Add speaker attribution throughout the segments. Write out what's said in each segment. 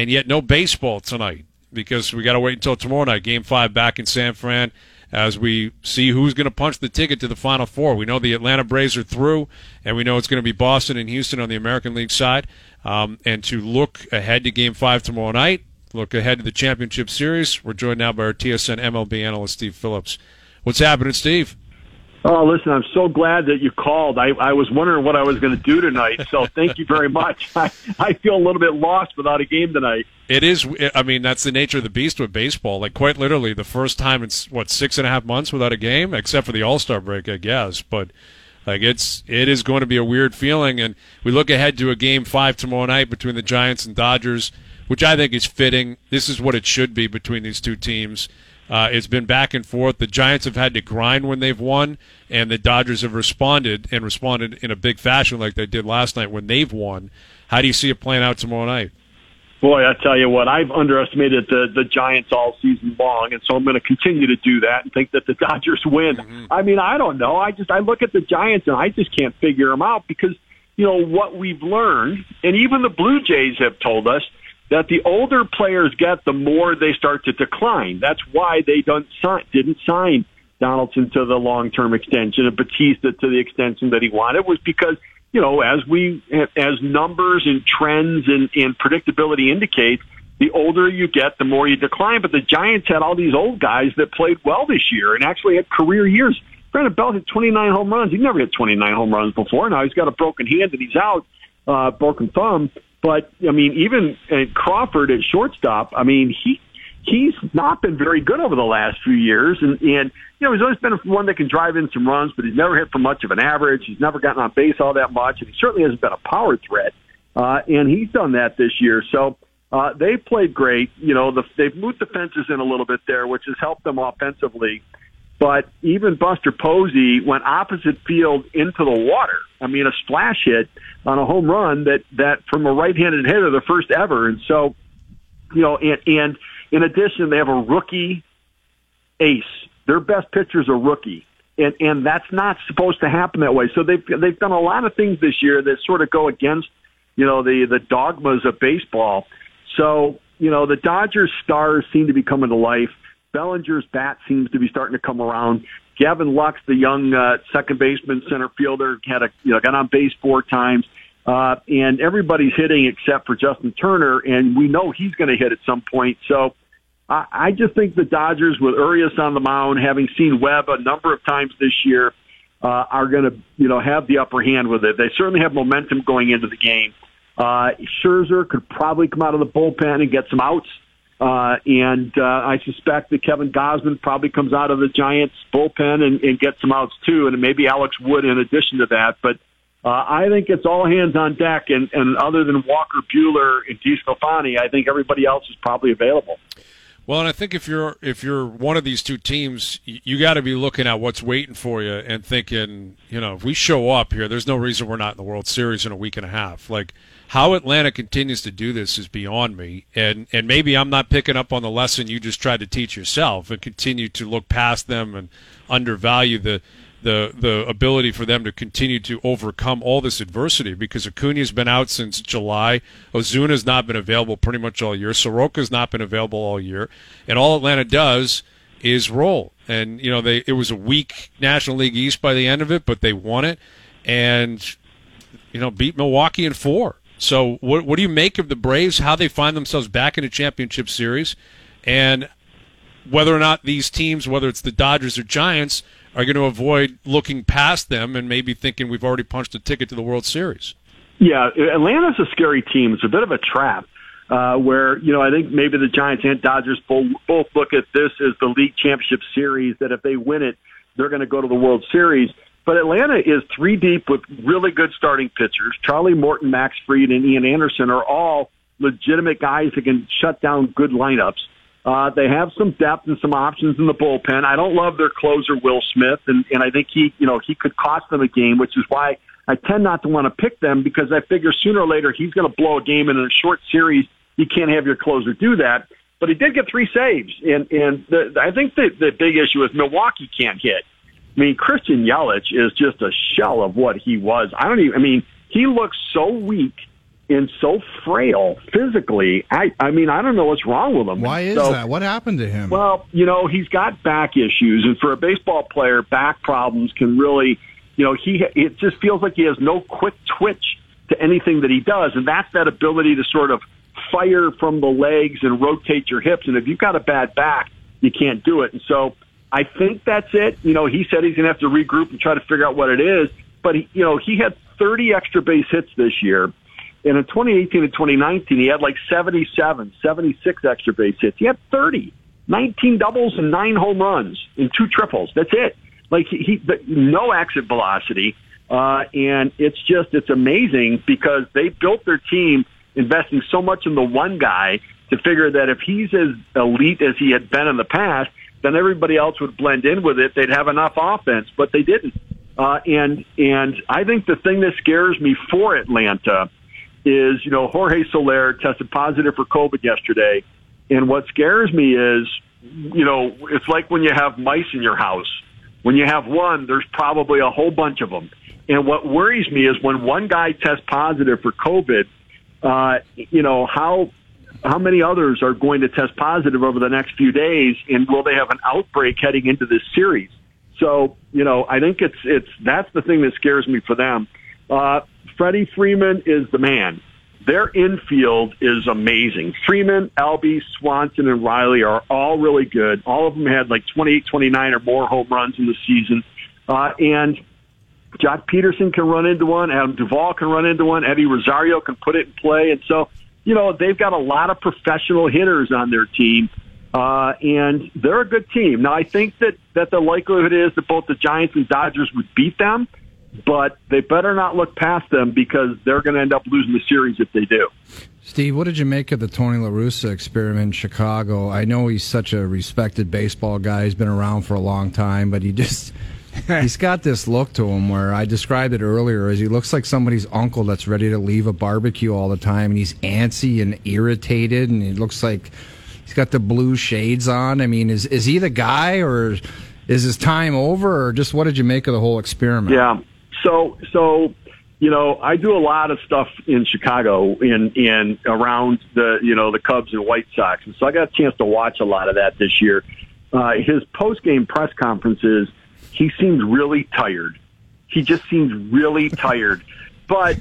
Speaker 1: and yet no baseball tonight because we got to wait until tomorrow night, Game 5 back in San Fran, as we see who's going to punch the ticket to the Final Four. We know the Atlanta Braves are through, and we know it's going to be Boston and Houston on the American League side. And to look ahead to Game 5 tomorrow night, look ahead to the Championship Series, we're joined now by our TSN MLB analyst, Steve Phillips. What's happening, Steve?
Speaker 2: Oh, listen, I'm so glad that you called. I was wondering what I was going to do tonight, so thank you very much. I feel a little bit lost without a game tonight.
Speaker 1: It is. I mean, that's the nature of the beast with baseball. Like, quite literally, the first time in, 6.5 months without a game, except for the All-Star break, I guess. But, like, it is going to be a weird feeling. And we look ahead to a Game 5 tomorrow night between the Giants and Dodgers, which I think is fitting. This is what it should be between these two teams. It's been back and forth. The Giants have had to grind when they've won, and the Dodgers have responded in a big fashion like they did last night when they've won. How do you see it playing out tomorrow night?
Speaker 2: Boy, I tell you what, I've underestimated the Giants all season long, and so I'm going to continue to do that and think that the Dodgers win. Mm-hmm. I mean, I don't know. I look at the Giants, and I just can't figure them out because, you know, what we've learned, and even the Blue Jays have told us, that the older players get, the more they start to decline. That's why they didn't sign Donaldson to the long-term extension and Batista to the extension that he wanted, was because, you know, as numbers and trends and predictability indicate, the older you get, the more you decline. But the Giants had all these old guys that played well this year and actually had career years. Brandon Belt hit 29 home runs. He never hit 29 home runs before. Now he's got a broken hand and he's out, broken thumb. But, I mean, even Crawford at shortstop, I mean, he's not been very good over the last few years. And you know, he's always been one that can drive in some runs, but he's never hit for much of an average. He's never gotten on base all that much, and he certainly hasn't been a power threat. And he's done that this year. So they've played great. You know, they've moved the fences in a little bit there, which has helped them offensively. But even Buster Posey went opposite field into the water. I mean, a splash hit on a home run that from a right-handed hitter, the first ever. And so, you know, and in addition, they have a rookie ace. Their best pitcher's a rookie. And that's not supposed to happen that way. So they've done a lot of things this year that sort of go against, you know, the dogmas of baseball. So, you know, the Dodgers stars seem to be coming to life. Bellinger's bat seems to be starting to come around. Gavin Lux, the young second baseman, center fielder, got on base 4 times. And everybody's hitting except for Justin Turner, and we know he's going to hit at some point. So I just think the Dodgers, with Urias on the mound, having seen Webb a number of times this year, are going to, you know, have the upper hand with it. They certainly have momentum going into the game. Scherzer could probably come out of the bullpen and get some outs. And I suspect that Kevin Gausman probably comes out of the Giants bullpen and gets some outs too, and maybe Alex Wood in addition to that. But I think it's all hands on deck, and other than Walker Buehler and DeSclafani, I think everybody else is probably available.
Speaker 1: Well, and I think if you're one of these two teams, you got to be looking at what's waiting for you and thinking, you know, if we show up here, there's no reason we're not in the World Series in a week and a half. Like, how Atlanta continues to do this is beyond me, and maybe I'm not picking up on the lesson you just tried to teach yourself and continue to look past them and undervalue the ability for them to continue to overcome all this adversity, because Acuna's been out since July. Ozuna's not been available pretty much all year. Soroka's not been available all year. And all Atlanta does is roll. And, you know, it was a weak National League East by the end of it, but they won it and, you know, beat Milwaukee in 4. So what do you make of the Braves, how they find themselves back in a championship series, and whether or not these teams, whether it's the Dodgers or Giants, are going to avoid looking past them and maybe thinking we've already punched a ticket to the World Series?
Speaker 2: Yeah, Atlanta's a scary team. It's a bit of a trap where, you know, I think maybe the Giants and Dodgers both look at this as the league championship series, that if they win it, they're going to go to the World Series. But Atlanta is 3 deep with really good starting pitchers. Charlie Morton, Max Fried, and Ian Anderson are all legitimate guys that can shut down good lineups. They have some depth and some options in the bullpen. I don't love their closer, Will Smith, and I think he could cost them a game, which is why I tend not to want to pick them, because I figure sooner or later he's going to blow a game, and in a short series you can't have your closer do that. But he did get 3 saves, and I think the big issue is Milwaukee can't hit. I mean, Christian Yelich is just a shell of what he was. He looks so weak and so frail physically. I mean, I don't know what's wrong with him.
Speaker 3: Why is that? What happened to him?
Speaker 2: Well, he's got back issues, and for a baseball player, back problems can really, it just feels like he has no quick twitch to anything that he does, and that's that ability to sort of fire from the legs and rotate your hips. And if you've got a bad back, you can't do it. And so I think that's it. He said he's going to have to regroup and try to figure out what it is. But he had 30 extra base hits this year. And in 2018 and 2019, he had like 77, 76 extra base hits. He had 30, 19 doubles and 9 home runs and 2 triples. That's it. Like no exit velocity. And it's amazing because they built their team investing so much in the one guy to figure that if he's as elite as he had been in the past, then everybody else would blend in with it. They'd have enough offense, but they didn't. And I think the thing that scares me for Atlanta is, Jorge Soler tested positive for COVID yesterday. And what scares me is, it's like when you have mice in your house. When you have one, there's probably a whole bunch of them. And what worries me is when one guy tests positive for COVID, how many others are going to test positive over the next few days, and will they have an outbreak heading into this series? So, I think that's the thing that scares me for them. Freddie Freeman is the man. Their infield is amazing. Freeman, Albie, Swanson, and Riley are all really good. All of them had like 28, 29 or more home runs in the season. And Jock Peterson can run into one. Adam Duvall can run into one. Eddie Rosario can put it in play. And so, they've got a lot of professional hitters on their team. And they're a good team. Now, I think that the likelihood is that both the Giants and Dodgers would beat them, but they better not look past them because they're going to end up losing the series if they do.
Speaker 3: Steve, what did you make of the Tony La Russa experiment in Chicago? I know he's such a respected baseball guy. He's been around for a long time, but he's got this look to him where I described it earlier as he looks like somebody's uncle that's ready to leave a barbecue all the time, and he's antsy and irritated, and he looks like he's got the blue shades on. I mean, is he the guy, or is his time over, or just what did you make of the whole experiment?
Speaker 2: Yeah. So I do a lot of stuff in Chicago in around the Cubs and White Sox, and so I got a chance to watch a lot of that this year. His post-game press conferences, he seems really tired. He just seems really tired. But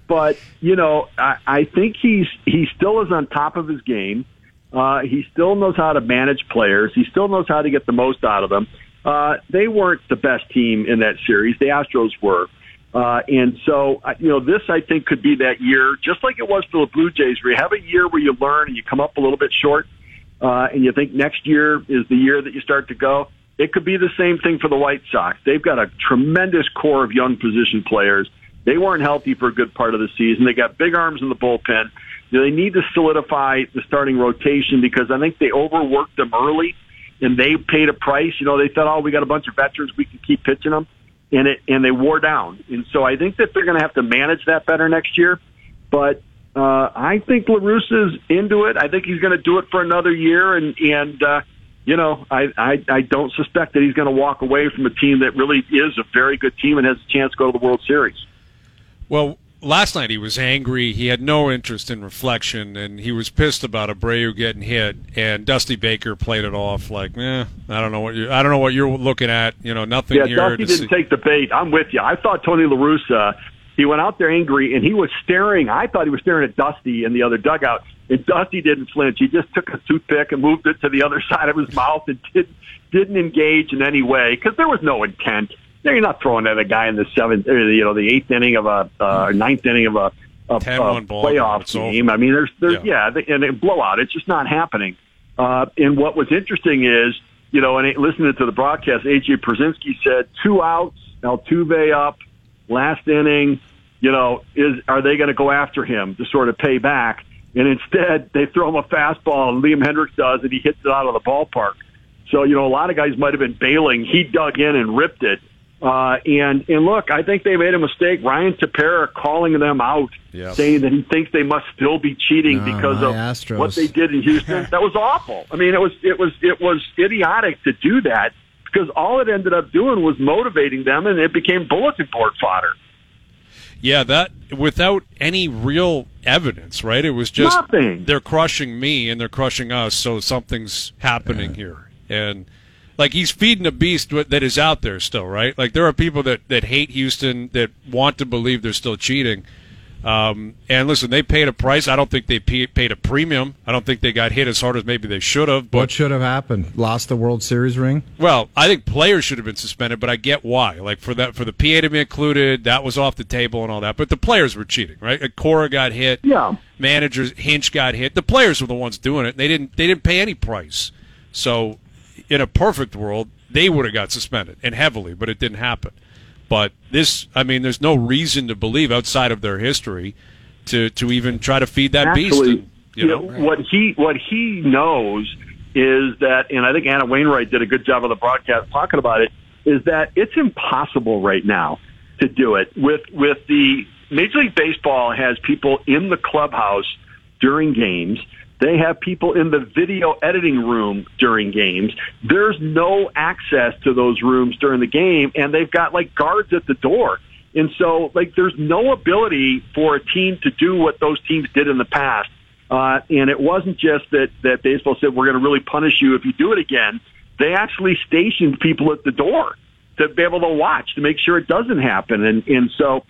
Speaker 2: I think he still is on top of his game. He still knows how to manage players. He still knows how to get the most out of them. They weren't the best team in that series. The Astros were. And so, this, I think, could be that year, just like it was for the Blue Jays, where you have a year where you learn and you come up a little bit short, and you think next year is the year that you start to go. It could be the same thing for the White Sox. They've got a tremendous core of young position players. They weren't healthy for a good part of the season. They got big arms in the bullpen. They need to solidify the starting rotation because I think they overworked them early, and they paid a price. They thought, we got a bunch of veterans, we can keep pitching them, and they wore down. And so I think that they're going to have to manage that better next year. But I think La Russa's into it. I think he's going to do it for another year, and I don't suspect that he's going to walk away from a team that really is a very good team and has a chance to go to the World Series.
Speaker 1: Well, last night he was angry. He had no interest in reflection, and he was pissed about Abreu getting hit. And Dusty Baker played it off like, I don't know what you're looking at. Nothing here.
Speaker 2: Yeah, Dusty didn't take the bait. I'm with you. I thought Tony La Russa, he went out there angry, and he was staring. I thought he was staring at Dusty in the other dugout. And Dusty didn't flinch. He just took a toothpick and moved it to the other side of his mouth and didn't engage in any way because there was no intent. You're not throwing at a guy in the the eighth inning of a ninth inning of a playoff game. I mean, and a blowout. It's just not happening. And what was interesting is, and listening to the broadcast, AJ Pierzynski said 2 outs, Altuve up, last inning. Are they going to go after him to sort of pay back? And instead, they throw him a fastball, and Liam Hendriks does, and he hits it out of the ballpark. So, a lot of guys might have been bailing. He dug in and ripped it. And look, I think they made a mistake. Ryan Tepera calling them out, saying that he thinks they must still be cheating because of
Speaker 3: Astros.
Speaker 2: What they did in Houston. That was awful. I mean, it was idiotic to do that because all it ended up doing was motivating them, and it became bulletin board fodder.
Speaker 1: Yeah, that without any real evidence, right? It was just
Speaker 2: nothing.
Speaker 1: They're crushing me and they're crushing us, so something's happening here. And like he's feeding a beast that is out there still, right? Like there are people that hate Houston that want to believe they're still cheating. And listen, they paid a price. I don't think they paid a premium. I don't think they got hit as hard as maybe they should have. But
Speaker 3: what should have happened? Lost the World Series ring?
Speaker 1: Well, I think players should have been suspended, but I get why. Like for the PA to be included, that was off the table and all that. But the players were cheating, right? Like Cora got hit.
Speaker 2: Yeah.
Speaker 1: Managers Hinch got hit. The players were the ones doing it. They didn't pay any price. So in a perfect world, they would have got suspended and heavily, but it didn't happen. But this, I mean, there's no reason to believe outside of their history to even try to feed that beast. And, you know,
Speaker 2: what he knows is that, and I think Anna Wainwright did a good job of the broadcast talking about it, is that it's impossible right now to do it. With the Major League Baseball has people in the clubhouse during games. They have people in the video editing room during games. There's no access to those rooms during the game, and they've got, like, guards at the door. And so, like, there's no ability for a team to do what those teams did in the past. And it wasn't just that baseball said, we're going to really punish you if you do it again. They actually stationed people at the door to be able to watch, to make sure it doesn't happen. And so...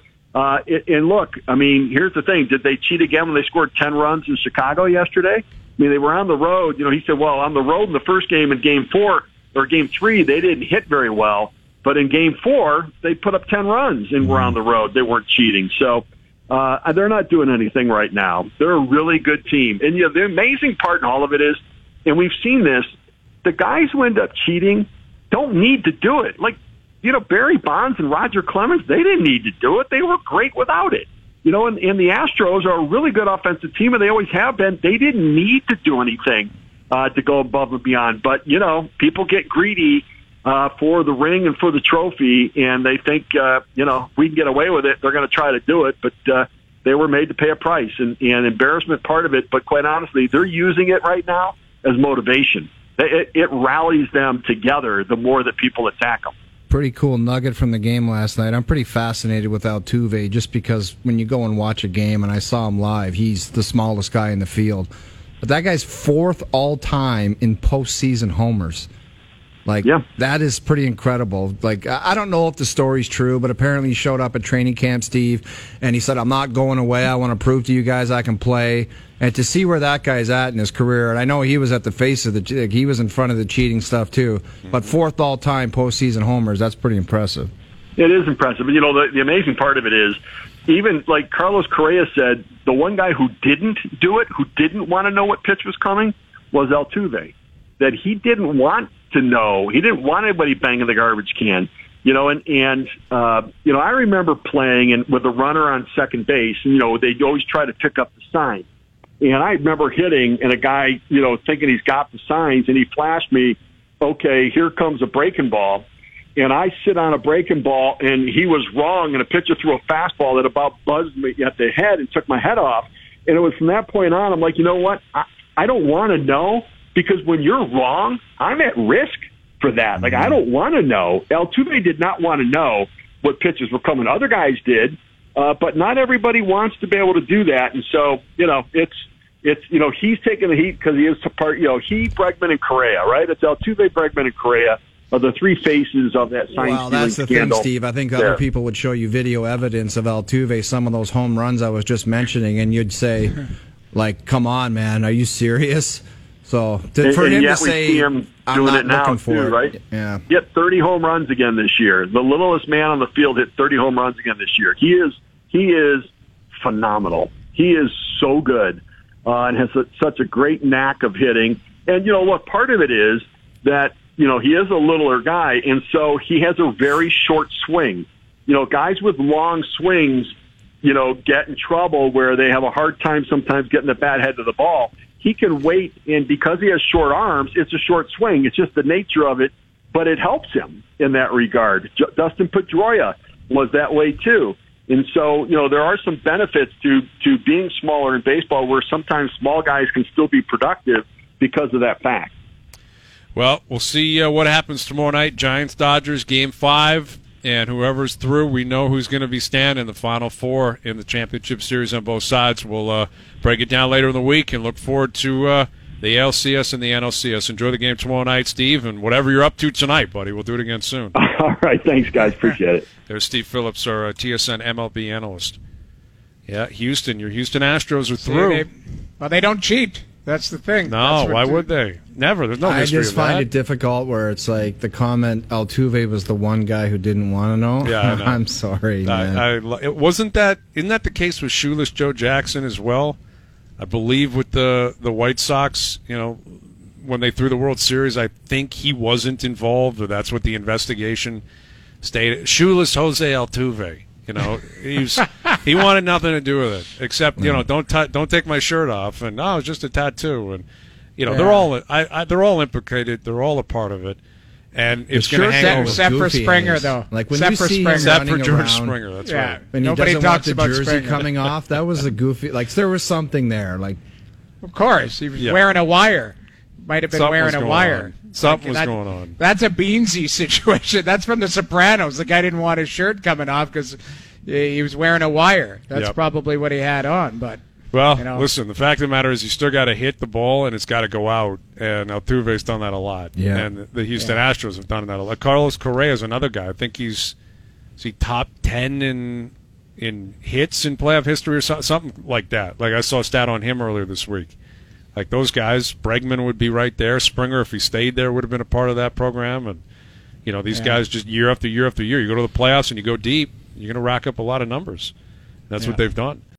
Speaker 2: and look, I mean, here's the thing. Did they cheat again when they scored 10 runs in Chicago yesterday? I mean, they were on the road. You know, he said, well, on the road in the first game in Game 4 or Game 3, they didn't hit very well. But in Game 4, they put up 10 runs and were on the road. They weren't cheating. So they're not doing anything right now. They're a really good team. And, you know, the amazing part in all of it is, and we've seen this, the guys who end up cheating don't need to do it. Like, you know, Barry Bonds and Roger Clemens, they didn't need to do it. They were great without it. You know, and the Astros are a really good offensive team, and they always have been. They didn't need to do anything to go above and beyond. But, you know, people get greedy for the ring and for the trophy, and they think, you know, we can get away with it. They're going to try to do it, but they were made to pay a price, and embarrassment part of it. But quite honestly, they're using it right now as motivation. It rallies them together the more that people attack them.
Speaker 3: Pretty cool nugget from the game last night. I'm pretty fascinated with Altuve just because when you go and watch a game, and I saw him live, he's the smallest guy in the field. But that guy's 4th all-time in postseason homers. Like, yeah. That is pretty incredible. Like, I don't know if the story's true, but apparently he showed up at training camp, Steve, and he said, I'm not going away. I want to prove to you guys I can play. And to see where that guy's at in his career, and I know he was at the face of he was in front of the cheating stuff too, but 4th all-time postseason homers, that's pretty impressive.
Speaker 2: It is impressive. But, you know, the amazing part of it is, even like Carlos Correa said, the one guy who didn't do it, who didn't want to know what pitch was coming, was Altuve. That he didn't want to know. He didn't want anybody banging the garbage can. You know, and you know, I remember playing and with a runner on second base, and, you know, they'd always try to pick up the sign. And I remember hitting, and a guy, you know, thinking he's got the signs, and he flashed me, okay, here comes a breaking ball. And I sit on a breaking ball, and he was wrong, and a pitcher threw a fastball that about buzzed me at the head and took my head off. And it was from that point on, I'm like, you know what? I don't want to know, because when you're wrong, I'm at risk for that. Like, I don't want to know. Altuve did not want to know what pitches were coming. Other guys did, but not everybody wants to be able to do that. And so, you know, it's you know, he's taking the heat because he is part, you know, he, Bregman, and Correa, right? It's Altuve, Bregman, and Correa are the three faces of that sign-stealing
Speaker 3: Well, that's the
Speaker 2: scandal.
Speaker 3: thing, Steve. I think other people would show you video evidence of Altuve, some of those home runs I was just mentioning, and you'd say, like, come on, man, are you serious? So for him to say,
Speaker 2: see him
Speaker 3: I'm
Speaker 2: doing
Speaker 3: not
Speaker 2: it now,
Speaker 3: looking for
Speaker 2: too,
Speaker 3: it.
Speaker 2: right?
Speaker 3: Yeah.
Speaker 2: He hit 30 home runs again this year. The littlest man on the field hit 30 home runs again this year. He is phenomenal. He is so good and has such a great knack of hitting. And, you know, look, part of it is that, you know, he is a littler guy, and so he has a very short swing. You know, guys with long swings, you know, get in trouble where they have a hard time sometimes getting the bat head to the ball. He can wait, and because he has short arms, it's a short swing. It's just the nature of it, but it helps him in that regard. Dustin Pedroia was that way too. And so, you know, there are some benefits to being smaller in baseball where sometimes small guys can still be productive because of that fact.
Speaker 1: Well, we'll see what happens tomorrow night. Giants-Dodgers, Game 5. and whoever's through, we know who's going to be standing in the Final Four in the championship series on both sides. We'll break it down later in the week and look forward to the ALCS and the NLCS. Enjoy the game tomorrow night, Steve, and whatever you're up to tonight, buddy. We'll do it again soon.
Speaker 2: All right, thanks, guys. Appreciate it.
Speaker 1: There's Steve Phillips, our TSN MLB analyst. Yeah, Houston. Your Houston Astros are through.
Speaker 4: They don't cheat. That's the thing.
Speaker 1: No, why would they? Never. There's no history of that.
Speaker 3: I just find it difficult where it's like the comment Altuve was the one guy who didn't want to know.
Speaker 1: Yeah, I know.
Speaker 3: I'm sorry, man.
Speaker 1: Isn't that the case with Shoeless Joe Jackson as well? I believe with the White Sox, when they threw the World Series, I think he wasn't involved, or that's what the investigation stated. Shoeless Jose Altuve. He wanted nothing to do with it, except don't take my shirt off, and it's just a tattoo, and they're all implicated, they're all a part of it, and it's going to hang over.
Speaker 4: Except for Springer, though.
Speaker 3: Like when you see him
Speaker 1: except for
Speaker 3: running
Speaker 1: George
Speaker 3: around,
Speaker 1: Springer, that's right.
Speaker 3: When
Speaker 4: Nobody talks about
Speaker 3: jersey
Speaker 4: Springer
Speaker 3: coming off. That was a goofy. Like there was something there. Like,
Speaker 4: of course, he was wearing a wire. Might have been wearing a wire.
Speaker 1: Something was going on.
Speaker 4: That's a Beansy situation. That's from The Sopranos. The guy didn't want his shirt coming off because he was wearing a wire. That's probably what he had on. But
Speaker 1: listen, the fact of the matter is you still got to hit the ball and it's got to go out. And Altuve's done that a lot.
Speaker 3: Yeah.
Speaker 1: And the Houston Astros have done that a lot. Carlos Correa is another guy. I think is he top 10 in hits in playoff history or something like that. Like I saw a stat on him earlier this week. Like those guys, Bregman would be right there. Springer, if he stayed there, would have been a part of that program. And these guys just year after year after year. You go to the playoffs and you go deep, you're going to rack up a lot of numbers. That's what they've done.